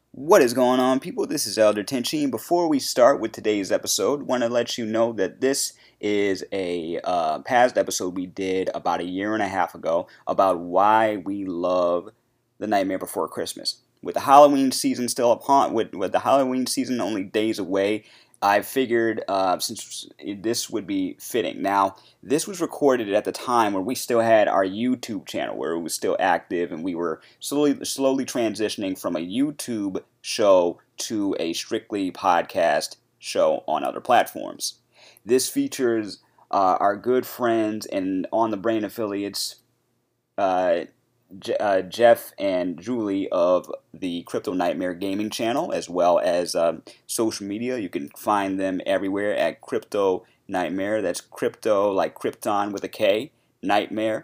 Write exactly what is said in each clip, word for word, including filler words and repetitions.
What is going on, people? This is Elder Tenchi. And before we start with today's episode, want to let you know that this is a uh, past episode we did about a year and a half ago about why we love The Nightmare Before Christmas. With the Halloween season still upon, with, with the Halloween season only days away, I figured uh, since this would be fitting. Now, this was recorded at the time where we still had our YouTube channel, where it was still active, and we were slowly, slowly transitioning from a YouTube show to a strictly podcast show on other platforms. This features uh, our good friends and On the Brain affiliates, uh, J- uh, Jeff and Julie of the Crypto Nightmare Gaming channel, as well as um, social media. You can find them everywhere at Crypto Nightmare. That's crypto like Krypton with a K, Nightmare.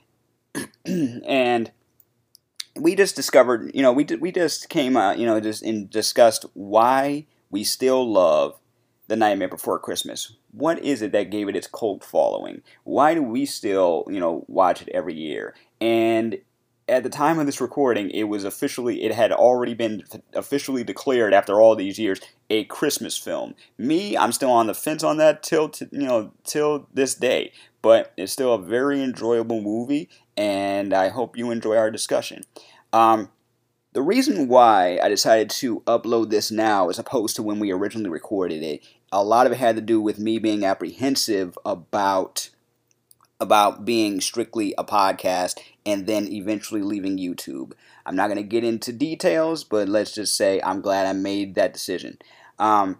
And we just discovered, you know, we we just came out, you know, just and discussed why we still love The Nightmare Before Christmas. What is it that gave it its cult following? Why do we still, you know, watch it every year? And at the time of this recording, it was officially, it had already been officially declared after all these years a Christmas film. Me, I'm still on the fence on that till, t- you know, till this day. But it's still a very enjoyable movie, and I hope you enjoy our discussion. Um, the reason why I decided to upload this now as opposed to when we originally recorded it, a lot of it had to do with me being apprehensive about about being strictly a podcast and then eventually leaving YouTube. I'm not going to get into details, but let's just say I'm glad I made that decision. Um,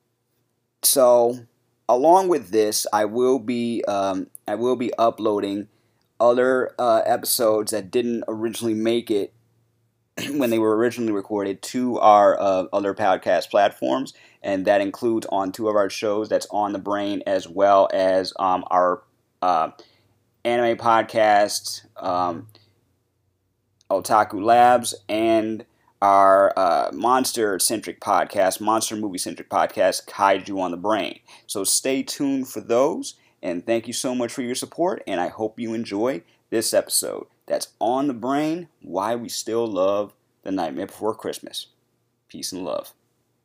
so, along with this, I will be um, I will be uploading other uh, episodes that didn't originally make it when they were originally recorded to our uh, other podcast platforms, and that includes on two of our shows. That's On the Brain, as well as um, our uh, anime podcasts, um, Otaku Labs, and our uh, monster-centric podcast, monster movie-centric podcast, Kaiju on the Brain. So stay tuned for those, and thank you so much for your support, and I hope you enjoy this episode. That's On the Brain, why we still love The Nightmare Before Christmas. Peace and love.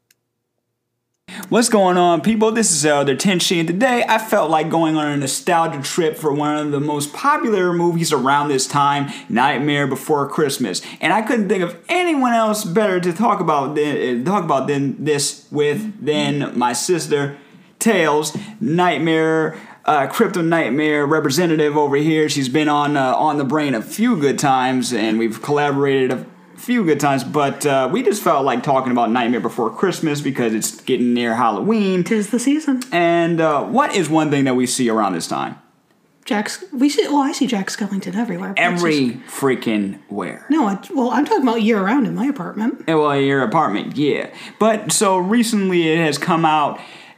What's going on, people? This is Elder Tenchi, and today I felt like going on a nostalgia trip for one of the most popular movies around this time, Nightmare Before Christmas. And I couldn't think of anyone else better to talk about than, talk about than this with than my sister, Tails, Nightmare, uh, Crypto Nightmare representative over here. She's been on uh, On the Brain a few good times, and we've collaborated a few good times, but uh, we just felt like talking about Nightmare Before Christmas because it's getting near Halloween. 'Tis the season. And uh, what is one thing that we see around this time? Jack's. We see. Well, I see Jack Skellington everywhere. Every just, freaking where. No, I, well, I'm talking about year round in my apartment. Well, your apartment, yeah. But so recently, it has come out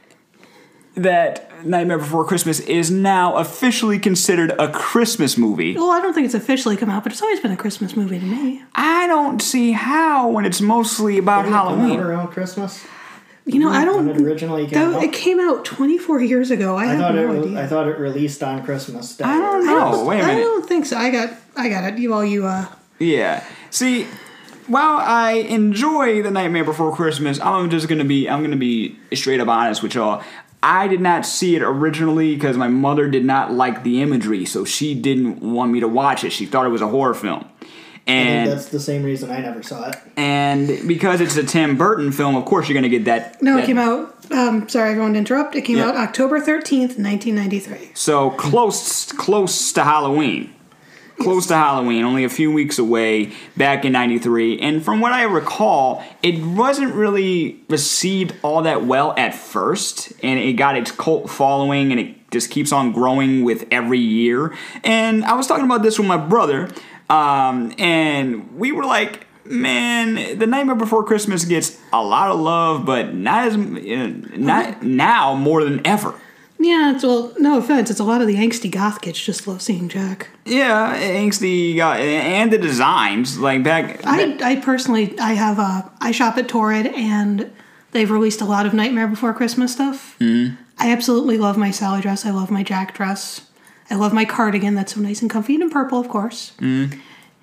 that Nightmare Before Christmas is now officially considered a Christmas movie. Well, I don't think it's officially come out, but it's always been a Christmas movie to me. I don't see how when it's mostly about Didn't Halloween. It come out around Christmas. You know, I don't. When it originally came that, out. It came out twenty-four years ago. I, I have thought no it. idea. I thought it released on Christmas Day. I don't know. Wait a minute. I don't think so. I got. I got it. You While you. Uh. Yeah. See, while I enjoy The Nightmare Before Christmas, I'm just gonna be. I'm gonna be straight up honest with y'all. I did not see it originally because my mother did not like the imagery, so she didn't want me to watch it. She thought it was a horror film. And I think that's the same reason I never saw it. And because it's a Tim Burton film, of course you're going to get that. No, that, it came out. Um, sorry, everyone to interrupt. It came yeah. out October thirteenth, nineteen ninety-three. So close, close to Halloween. Close to Halloween, only a few weeks away, back in ninety-three. And from what I recall, it wasn't really received all that well at first. And it got its cult following, and it just keeps on growing with every year. And I was talking about this with my brother, um, and we were like, man, The Nightmare Before Christmas gets a lot of love, but not as not now more than ever. Yeah, it's, well, no offense, it's a lot of the angsty goth kids just love seeing Jack. Yeah, angsty, uh, and the designs, like back... I, I personally, I have a, I shop at Torrid, and they've released a lot of Nightmare Before Christmas stuff. Mm-hmm. I absolutely love my Sally dress, I love my Jack dress, I love my cardigan that's so nice and comfy and in purple, of course. Mm-hmm.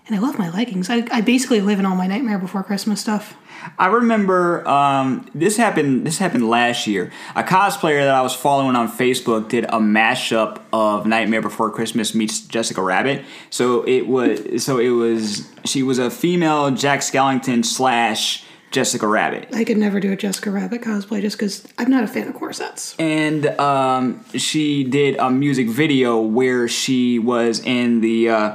And I love my leggings. I, I basically live in all my Nightmare Before Christmas stuff. I remember um, this happened. This happened last year. A cosplayer that I was following on Facebook did a mashup of Nightmare Before Christmas meets Jessica Rabbit. So it was. So it was. She was a female Jack Skellington slash Jessica Rabbit. I could never do a Jessica Rabbit cosplay just because I'm not a fan of corsets. And um, she did a music video where she was in the. Uh,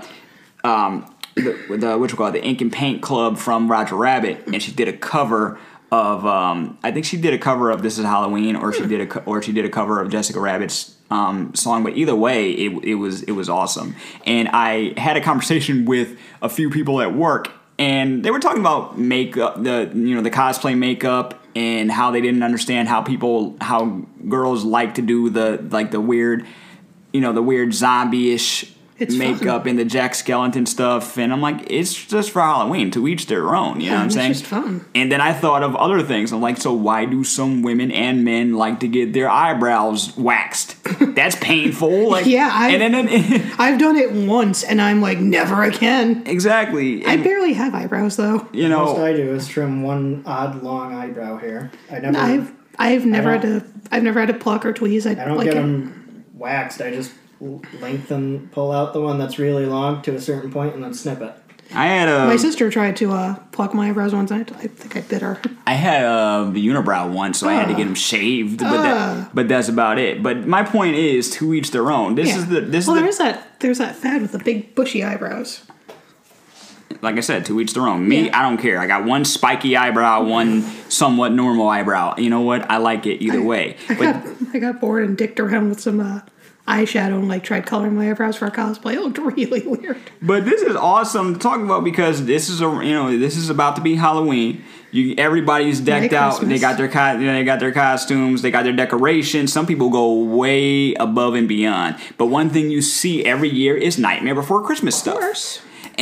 um, The, the what you call it, the Ink and Paint Club from Roger Rabbit, and she did a cover of um, I think she did a cover of This Is Halloween, or she did a co- or she did a cover of Jessica Rabbit's um, song. But either way, it it was it was awesome. And I had a conversation with a few people at work, and they were talking about makeup, the you know the cosplay makeup, and how they didn't understand how people how girls like to do the like the weird, you know the weird zombie-ish. It's makeup fun. and the Jack Skellington stuff, and I'm like, it's just for Halloween, to each their own, you Yeah, know what I'm it's saying? just fun. And then I thought of other things. I'm like, so why do some women and men like to get their eyebrows waxed? That's painful. Like, Yeah, I- and then, then I've done it once, and I'm like, never again. exactly. I And, barely have eyebrows, though. you Most know, I do is trim one odd long eyebrow hair. I never. I've I've never I had to I've never had to pluck or tweeze. I, I don't like get it. them waxed. I just lengthen, pull out the one that's really long to a certain point, and then snip it. I had a My sister tried to uh, pluck my eyebrows once. And I, I think I bit her. I had a unibrow once, so I had to get them shaved, but that, but that's about it. But my point is, to each their own. This Yeah. is the this well, is the, there's that there's that fad with the big bushy eyebrows. like I said, to each their own. Me, Yeah. I don't care. I got one spiky eyebrow, one somewhat normal eyebrow. You know what? I like it either way. I But got I got bored and dicked around with some uh, eyeshadow and like tried coloring my eyebrows for a cosplay. It looked really weird. but this is awesome to talk about because this is a you know this is about to be Halloween. You everybody's decked Merry out. Christmas. They got their co- you know, they got their costumes. They got their decorations. Some people go way above and beyond. But one thing you see every year is Nightmare Before Christmas stuff. Of course.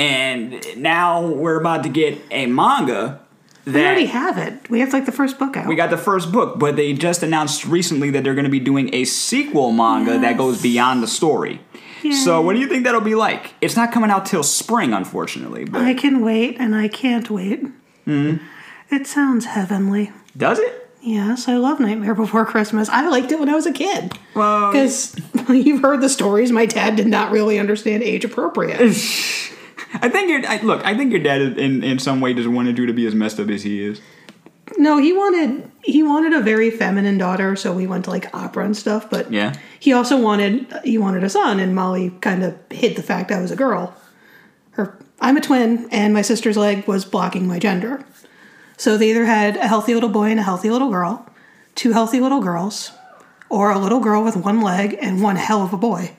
And now we're about to get a manga that We already have it. We have like the first book out. we got the first book, but they just announced recently that they're going to be doing a sequel manga that goes beyond the story. So what do you think that'll be like? It's not coming out till spring, unfortunately. But I can wait and I can't wait. Hmm? It sounds heavenly. does it? Yes, I love Nightmare Before Christmas. I liked it when I was a kid. Well, Because you've heard the stories. My dad did not really understand age appropriate. I think your I, look. I think your dad, in in some way, doesn't wanted you to be as messed up as he is. No, he wanted he wanted a very feminine daughter, so we went to like opera and stuff. But Yeah. he also wanted he wanted a son, and Molly kind of hid the fact I was a girl. Her I'm a twin, and my sister's leg was blocking my gender. So they either had a healthy little boy and a healthy little girl, two healthy little girls, or a little girl with one leg and one hell of a boy.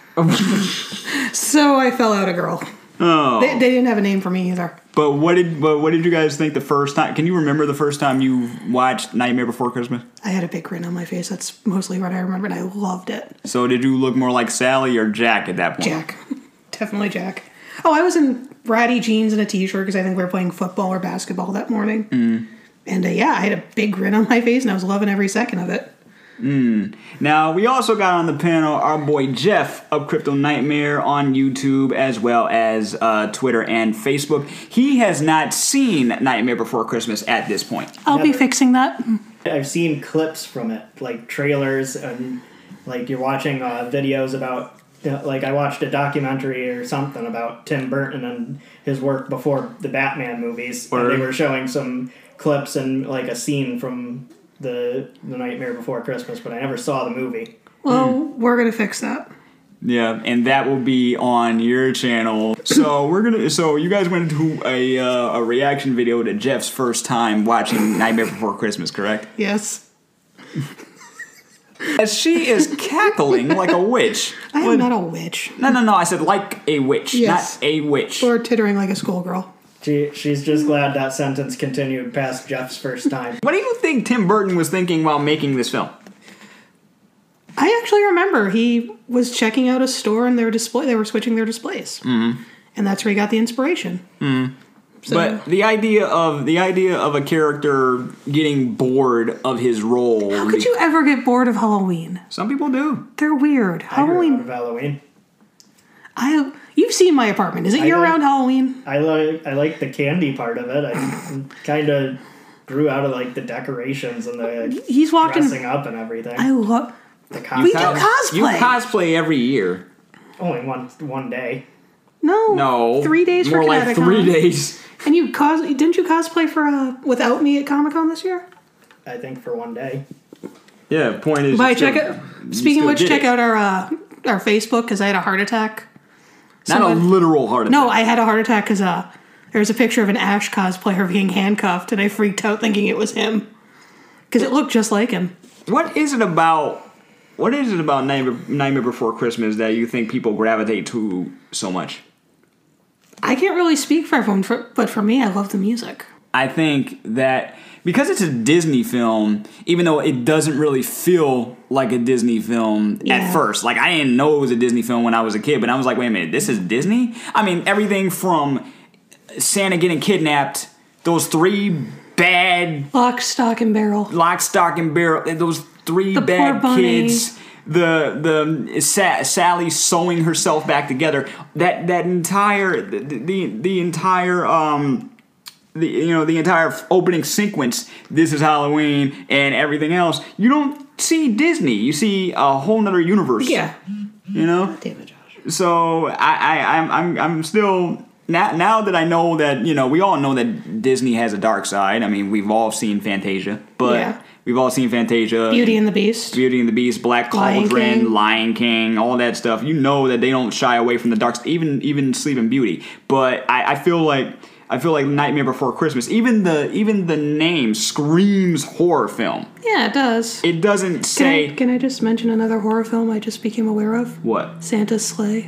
So I fell out a girl. Oh, They, they didn't have a name for me either. but what did but what did you guys think the first time? Can you remember the first time you watched Nightmare Before Christmas? I had a big grin on my face. That's mostly what I remember, and I loved it. So did you look more like Sally or Jack at that point? Jack. Definitely Jack. Oh, I was in ratty jeans and a t-shirt because I think we were playing football or basketball that morning. Mm. And uh, yeah, I had a big grin on my face, and I was loving every second of it. Now, we also got on the panel our boy Jeff of Crypto Nightmare on YouTube as well as uh, Twitter and Facebook. He has not seen Nightmare Before Christmas at this point. I'll be Never. fixing that. I've seen clips from it, like trailers, and like you're watching uh, videos about. You know, like I watched a documentary or something about Tim Burton and his work before the Batman movies, and Word. they were showing some clips and like a scene from the the Nightmare Before Christmas, but I never saw the movie. Well, we're going to fix that. Yeah, and that will be on your channel. So we're gonna. So you guys went to a uh, a reaction video to Jeff's first time watching Nightmare Before Christmas, correct? Yes. As she is cackling like a witch. I am When- not a witch. No, no, no. I said like a witch, Yes. not a witch. Or tittering like a schoolgirl. She she's just glad that sentence continued past Jeff's first time. What do you think Tim Burton was thinking while making this film? I actually remember he was checking out a store and their display. They were switching their displays, mm-hmm. and that's where he got the inspiration. Mm. So, But the idea of the idea of a character getting bored of his role. how could you ever get bored of Halloween? Some people do. They're weird. I grew out Halloween. of Halloween. I You've seen my apartment. Is it I year-round like- Halloween? I like I like the candy part of it. I kind of grew out of like the decorations and the He's walking. dressing up and everything. I love. the We do costumes. cosplay. You cosplay every year. Only one one day. No, No. three days More for like ConnectiCon. three days. And you cos? Didn't you cosplay for uh, Without Me at Comic Con this year? I think for one day. Yeah, point is. By you check still- it. you Speaking of still which, did check it. out our uh, our Facebook because I had a heart attack. Not a Someone- literal heart attack. No, I had a heart attack because uh, there was a picture of an Ash cosplayer being handcuffed, and I freaked out thinking it was him because it looked just like him. What is it about? What is it about Nightmare, Nightmare Before Christmas that you think people gravitate to so much? I can't really speak for everyone, for, but for me, I love the music. I think that because it's a Disney film, even though it doesn't really feel like a Disney film Yeah. at first. Like, I didn't know it was a Disney film when I was a kid, but I was like, wait a minute, this is Disney? I mean, everything from Santa getting kidnapped, those three bad Lock, stock, and barrel. lock, stock, and barrel, those three The poor bad bunny. kids. The the Sa- Sally sewing herself back together. That that entire the the, the entire um the you know the entire opening sequence. This is Halloween and everything else. You don't see Disney. You see a whole nother universe. Yeah. You know. Damn it, Josh. So I, I I'm I'm I'm still now now that I know that you know we all know that Disney has a dark side. I mean we've all seen Fantasia, but Yeah. we've all seen Fantasia, Beauty and the Beast. Beauty and the Beast, Black Lion Cauldron, King. Lion King, all that stuff. You know that they don't shy away from the dark, even even Sleeping Beauty. But I, I feel like I feel like Nightmare Before Christmas. Even the even the name screams horror film. Yeah, it does. It doesn't Can say I, can I just mention another horror film I just became aware of? what. Santa's Sleigh.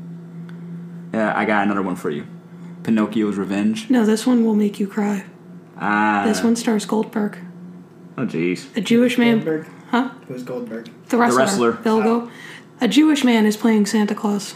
Uh, I got another one for you. Pinocchio's Revenge. No, this one will make you cry. Ah, This one stars Goldberg. Oh jeez. A Jewish man. Goldberg. Huh? Who's Goldberg? The wrestler. wrestler. Bilbo. A Jewish man is playing Santa Claus.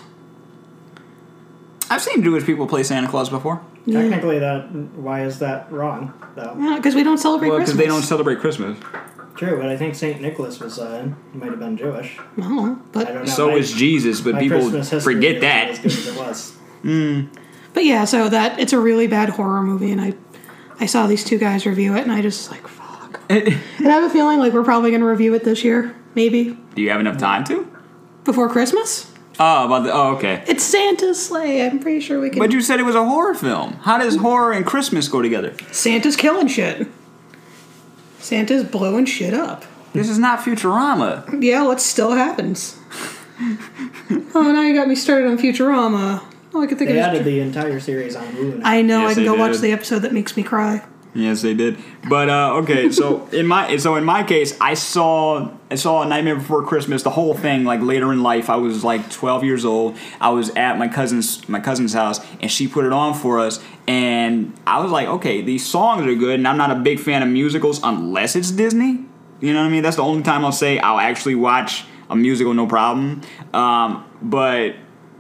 I've seen Jewish people play Santa Claus before. Yeah. Technically, that why is that wrong? Though Because we don't celebrate Well, because Christmas. they don't celebrate Christmas. true, but I think Saint Nicholas was uh, might have been Jewish. No, but I don't know. So my, is Jesus, but my people Christmas history forget is that. not as good as it was. but yeah, so that it's a really bad horror movie, and I I saw these two guys review it, and I just like fuck. And I have a feeling like we're probably gonna review it this year, maybe Do you have enough time to? before Christmas. Oh, about the, oh, okay. It's Santa's sleigh. I'm pretty sure we can. But you said it was a horror film. How does horror and Christmas go together? Santa's killing shit. Santa's blowing shit up. This is not Futurama. Yeah, what still happens? Oh, now you got me started on Futurama. All I could think They of added is. the entire series on Hulu. now. I know. Yes, I can they go watch did. the episode that makes me cry. Yes, they did. But uh, okay, so in my so in my case, I saw I saw A Nightmare Before Christmas, the whole thing. Like later in life, I was like twelve years old. I was at my cousin's my cousin's house, and she put it on for us. And I was like, okay, these songs are good. And I'm not a big fan of musicals unless it's Disney. You know what I mean? That's the only time I'll say I'll actually watch a musical, no problem. Um, but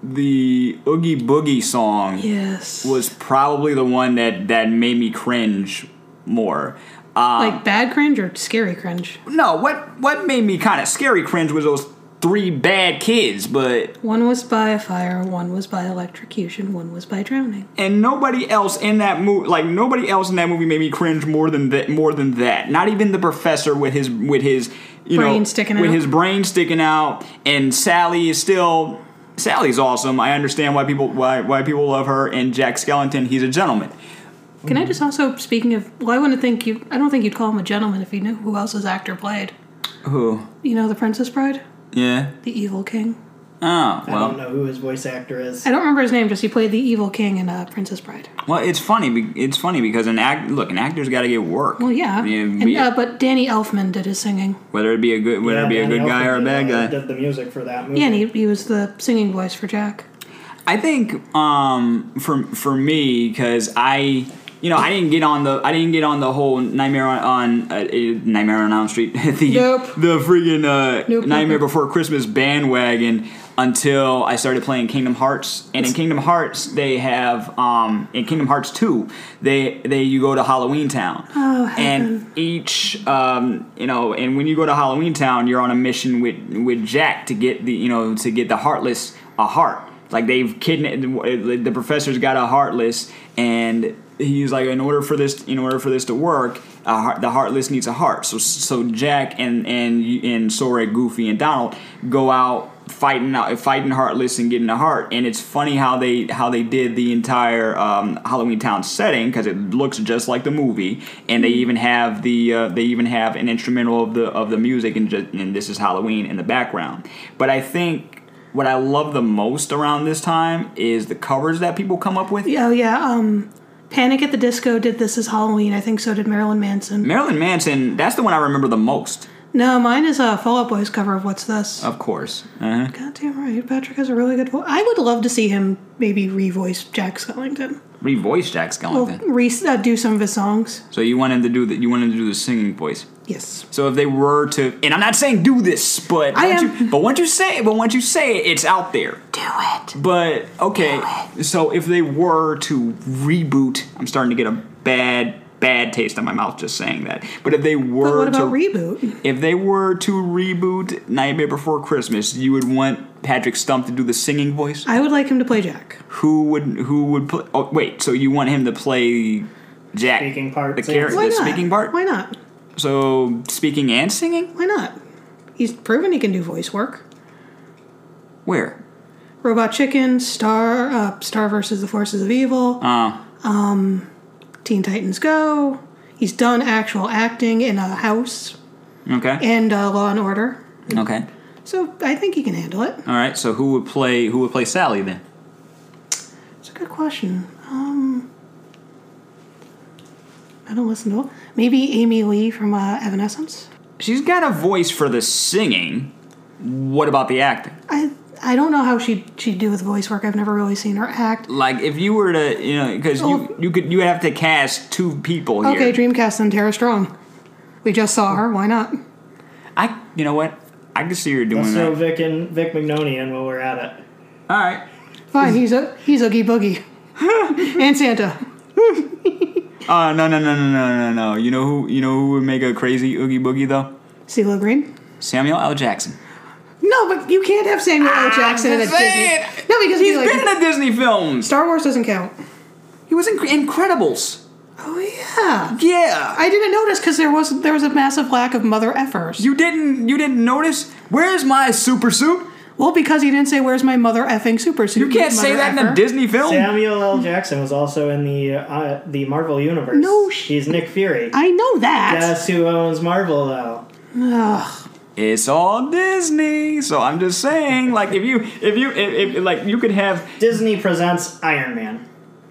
the Oogie Boogie song Yes. was probably the one that, that made me cringe more. Um, Like bad cringe or scary cringe? no, what what made me kind of scary cringe was those three bad kids, but One was by a fire, one was by electrocution, one was by drowning. and nobody else in that movie, like nobody else in that movie, made me cringe more than that. More than that, not even the professor with his with his you Brain know sticking with out. his brain sticking out, and Sally is still. Sally's awesome. I understand why people why why people love her, and Jack Skellington, he's a gentleman. Can I just also, speaking of, well, I wouldn't think you, I don't think you'd call him a gentleman if you knew who else his actor played. Who? You know, The Princess Bride? Yeah. The Evil King. Oh, I don't well. know who his voice actor is. I don't remember his name, just he played the Evil King in uh, Princess Bride. Well, it's funny. be- It's funny because an act. Look, an actor's got to get work. Well, yeah. Yeah, and, be- uh, but Danny Elfman did his singing. whether it be a good, whether Yeah, it be a Danny good guy or a Elfman bad did, uh, guy. Did the music for that movie. Yeah, and he, he was the singing voice for Jack. I think um, for for me, because I, you know, I didn't get on the I didn't get on the whole Nightmare on, on uh, Nightmare on Elm Street, the Nope. the freaking uh, Nope, Nightmare nope. Before Christmas bandwagon until I started playing Kingdom Hearts. And in Kingdom Hearts, they have um, in Kingdom Hearts two, they they you go to Halloween Town. Oh, heaven. And each, um, you know, and when you go to Halloween Town, you're on a mission with with Jack to get the, you know, to get the Heartless a heart. Like they've kidnapped the professor's got a Heartless, and he's like, in order for this, in order for this to work, uh, heart, the Heartless needs a heart. So so Jack and and and Sora, Goofy, and Donald go out fighting out fighting Heartless and getting a heart. And it's funny how they how they did the entire um, Halloween Town setting, because it looks just like the movie, and they even have the uh, they even have an instrumental of the of the music and just, and This Is Halloween in the background. But I think what I love the most around this time is the covers that people come up with. Oh, yeah. Um, Panic at the Disco did This Is Halloween. I think so did Marilyn Manson. Marilyn Manson, that's the one I remember the most. No, mine is a Fall Out Boy's cover of What's This. Of course. Uh-huh. Goddamn right. Patrick has a really good voice. I would love to see him maybe re-voice Jack Skellington. Re-voice Jack Well, Skellington. re- uh, do some of his songs. So you want him to do the you want him to do the singing voice. Yes. So if they were to, and I'm not saying do this, but I once am. you, but once you say it, but once you say it, it's out there. Do it. But okay, so if they were to reboot, I'm starting to get a bad bad taste in my mouth just saying that. But if they were But what about to reboot? if they were to reboot Nightmare Before Christmas, you would want Patrick Stump to do the singing voice. I would like him to play Jack. Who would who would play? Oh wait, so you want him to play Jack, Speaking part, the singing. character, Why the not? speaking part? Why not? So speaking and singing? Why not? He's proven he can do voice work. Where? Robot Chicken, Star, uh, Star versus the Forces of Evil, Uh, Teen Titans Go. He's done actual acting in a house okay. and uh, Law and Order. Okay. So I think he can handle it. All right. So who would play who would play Sally then? It's a good question. Um, I don't listen to it. Maybe Amy Lee from uh, Evanescence. She's got a voice for the singing. What about the acting? I I don't know how she she'd do with voice work. I've never really seen her act. Like if you were to, you know, because Well- you you could you would have to cast two people here. Okay, Dreamcast and Tara Strong. We just saw her. Why not? I you know what? I can see her doing Let's that. throw Vic and Vic McNoney in while we're at it. All right. Fine. He's a he's Oogie Boogie and Santa. Uh no no no no no no no. You know who you know who would make a crazy Oogie Boogie though? CeeLo Green. Samuel L. Jackson. No, but you can't have Samuel L. Jackson in a just saying. Disney. No, because He's he's like, been in a Disney film. Star Wars doesn't count. He was in Incredibles. Oh yeah. Yeah. I didn't notice because there was there was a massive lack of mother effers. You didn't you didn't notice? Where's my super suit? Well, because he didn't say where's my mother effing super suit. You can't say mother that in a effer. Disney film. Samuel L. Jackson was also in the uh, the Marvel universe. No sh- he's Nick Fury. I know that. Guess who owns Marvel though? Ugh. It's all Disney, so I'm just saying, like, if you, if you, if, if like, you could have, Disney presents Iron Man.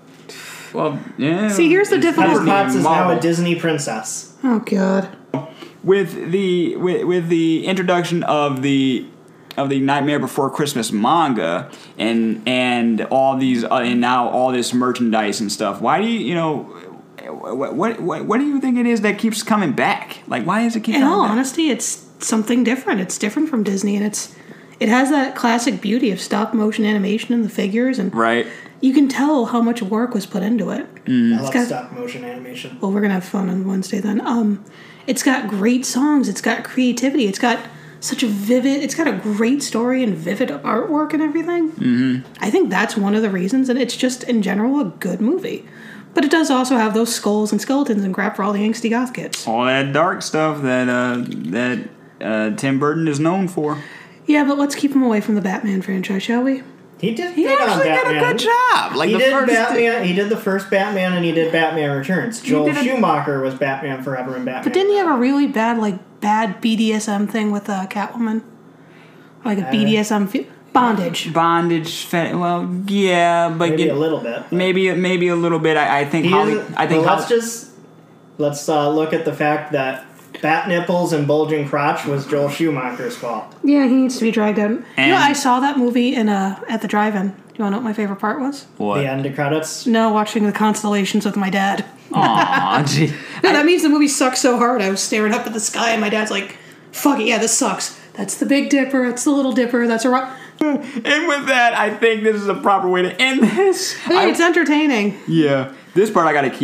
well, yeah. See, here's the it's difficulty. Pepper Potts is now Marvel. a Disney princess. Oh god. with the with, with the introduction of the of the Nightmare Before Christmas manga and and all these uh, and now all this merchandise and stuff. Why do you you know? What, what what what do you think it is that keeps coming back? Like, why does it keep In coming all back? honesty, it's something different. It's different from Disney, and it's it has that classic beauty of stop motion animation and the figures, and Right. you can tell how much work was put into it. I love got- stop motion animation. Well, we're gonna have fun on Wednesday then. Um, it's got great songs. It's got creativity. It's got such a vivid. It's got a great story and vivid artwork and everything. Mm-hmm. I think that's one of the reasons, and it's just in general a good movie. But it does also have those skulls and skeletons and crap for all the angsty goth kids. All that dark stuff that uh, that uh, Tim Burton is known for. Yeah, but let's keep him away from the Batman franchise, shall we? He did He good on actually did Batman. a good job. Like He the did first Batman. He did the first Batman, and he did Batman Returns. Joel did a- Schumacher was Batman Forever and Batman. But didn't he have a really bad, like, bad B D S M thing with uh, Catwoman? Like a B D S M fe- bondage. bondage. Fe- well, yeah, but Maybe it- a little bit. but- maybe maybe a little bit. I, I think He Holly. is- I think well, Holly, let's just let's uh, look at the fact that bat nipples and bulging crotch was Joel Schumacher's fault. Yeah, he needs to be dragged out. You know, And- I saw that movie in uh, at the drive-in. Do you want to know what my favorite part was? what? The end of credits. No, watching the constellations with my dad. Aw, gee. No, that means the movie sucks so hard. I was staring up at the sky, and my dad's like, "Fuck it, yeah, this sucks. That's the Big Dipper. That's the Little Dipper. That's a rock." And with that, I think this is a proper way to end this. Hey, I- it's entertaining. yeah, this part I got to keep.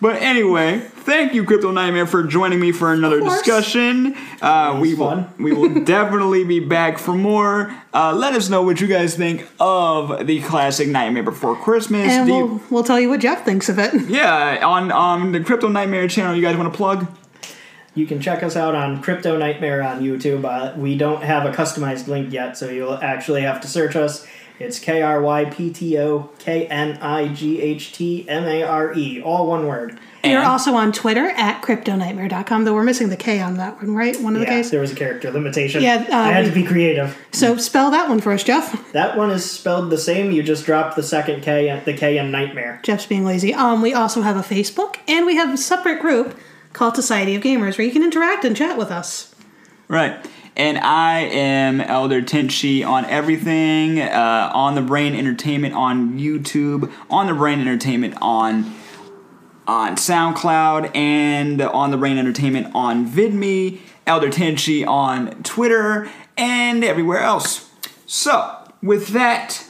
But anyway, thank you, Crypto Nightmare, for joining me for another discussion. Uh, we will fun. we will definitely be back for more. Uh, let us know what you guys think of the classic Nightmare Before Christmas. And Do we'll, you- we'll tell you what Jeff thinks of it. yeah, on on the Crypto Nightmare channel, you guys want to plug? You can check us out on Crypto Nightmare on YouTube. Uh, we don't have a customized link yet, so you'll actually have to search us. It's K R Y P T O K N I G H T M A R E, all one word. You're And- also on Twitter at crypto nightmare dot com, though we're missing the K on that one, right? One of the Yeah, Ks? there was a character limitation. Yeah, uh, I had we- to be creative. So spell that one for us, Jeff. That one is spelled the same. You just dropped the second K, the K in Nightmare. Jeff's being lazy. Um, we also have a Facebook, and we have a separate group called Society of Gamers, where you can interact and chat with us. Right. And I am Elder Tenchi on everything, uh, on the Brain Entertainment on YouTube, on the Brain Entertainment on on SoundCloud, and on the Brain Entertainment on VidMe, Elder Tenchi on Twitter, and everywhere else. So, with that,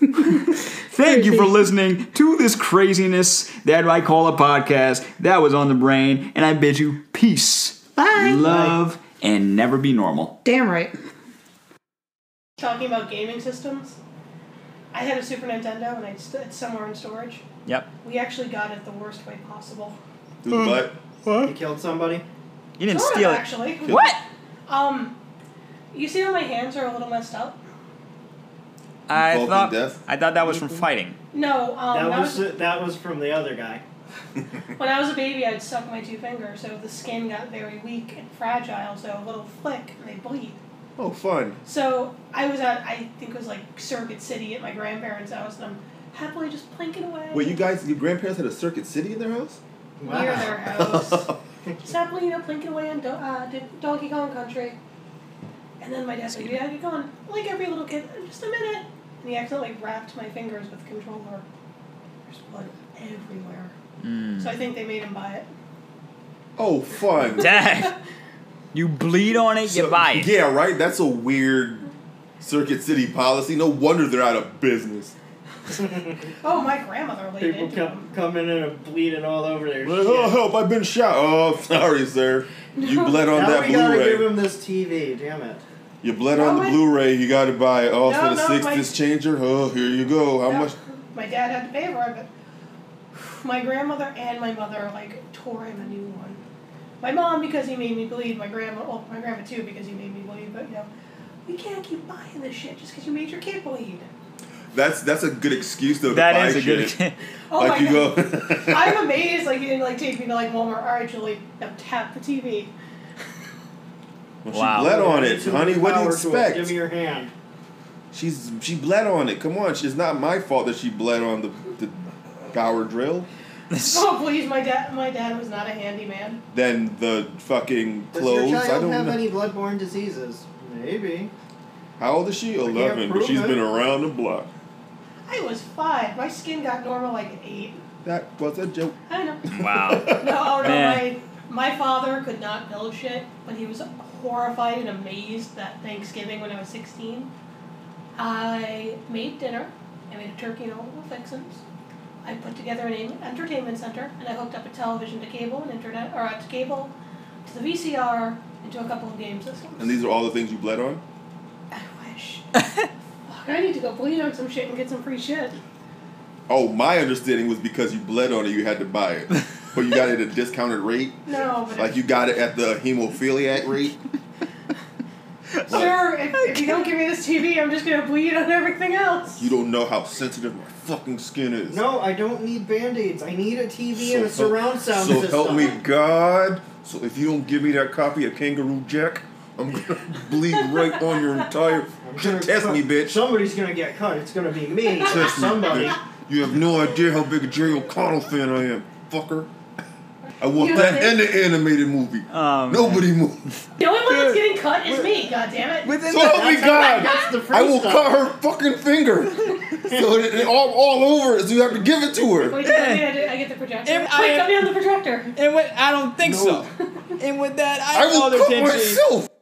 thank you for listening to this craziness that I call a podcast. That was On the Brain, and I bid you peace, Bye. love, and never be normal. Damn right. Talking about gaming systems, I had a Super Nintendo and it's it's somewhere in storage. Yep. We actually got it the worst way possible. But You killed somebody? You didn't Sort of, steal it. actually. What? Um, you see how my hands are a little messed up? I Involved in thought death? I thought that was from fighting. No. Um, That when, was I was, that was from the other guy. when I was a baby, I'd suck my two fingers, so the skin got very weak and fragile. So a little flick, and they bleed. oh, fun. So I was at, I think it was like Circuit City at my grandparents' house, and I'm happily just plinking away. Wait, you guys, your grandparents had a Circuit City in their house? near their house. Just happily, you know, plinking away on Do- uh, did Donkey Kong Country. And then my dad's like, yeah, you're going, like every little kid, just a minute. And he accidentally wrapped my fingers with the controller. There's blood everywhere. So I think they made him buy it. Oh, fun. Dad, you bleed on it, you So- buy it. Yeah, right? That's a weird Circuit City policy. No wonder they're out of business. Oh, my grandmother laid People into come, him. coming in and bleeding all over their Like, shit. oh, help, I've been shot. Oh, sorry, sir. You bled on Now that we gotta give Blu-ray. him this T V, damn it. You bled No, on the I- Blu-ray. You got to buy it. Oh, No, for the no, six my- disc changer? Oh, here you go. How No, much? My dad had to pay for it, but my grandmother and my mother, like, tore him a new one. My mom, because he made me bleed. My grandma, well, my grandma too, because he made me bleed. But, you know, we can't keep buying this shit just because you made your kid bleed. That's that's a good excuse, though, to That buy is a good. shit. Oh like my you god. go. I'm amazed, like, you didn't, like, take me to, like, Walmart. All right, Julie, now tap the T V. Well, Wow. she bled on it, Too honey. much What do you power to it. expect? Give me your hand. She's she bled on it. Come on, it's not my fault that she bled on the the power drill. Oh, please, my dad my dad was not a handyman. Then the fucking Does clothes. your I child don't have know. any bloodborne diseases? Maybe. How old is she? Eleven, but prove she's it. been around the block. I was five. My skin got normal like at eight. That was a joke. I know. Wow. No, oh, no, Man. my, my father could not build shit, but he was horrified and amazed that Thanksgiving when I was sixteen, I made dinner. I made a turkey and all the fixins. I put together an entertainment center, and I hooked up a television to cable and internet, or uh, to cable, to the V C R, and to a couple of game systems. And these are all the things you bled on? I wish. Fuck, I need to go bleed on some shit and get some free shit. Oh, my understanding was because you bled on it, you had to buy it. But you got it at a discounted rate? No, but Like you got it at the hemophiliac rate? sir, if, if you don't give me this T V, I'm just gonna bleed on everything else. You don't know how sensitive my fucking skin is. No, I don't need band-aids. I need a T V and a So help- surround sound So system. help me God. So if you don't give me that copy of Kangaroo Jack, I'm gonna bleed right on your entire. I'm gonna Test cut- me, bitch. Somebody's gonna get cut. It's gonna be me. Test me, Somebody. bitch. You have no idea how big a Jerry O'Connell fan I am, fucker. I want You that know, in the animated movie. Um, Nobody move. The only one that's getting cut is me, goddammit. Within So help me That's- God. That's the free I will stuff. cut her fucking finger. So it, it all, all over it, so you have to give it to her. Wait, yeah. I, I get the projector. If Wait, I- cut me on the projector. And with, I don't think No. so. And with that, I I, will Elder cut Tenchi. myself.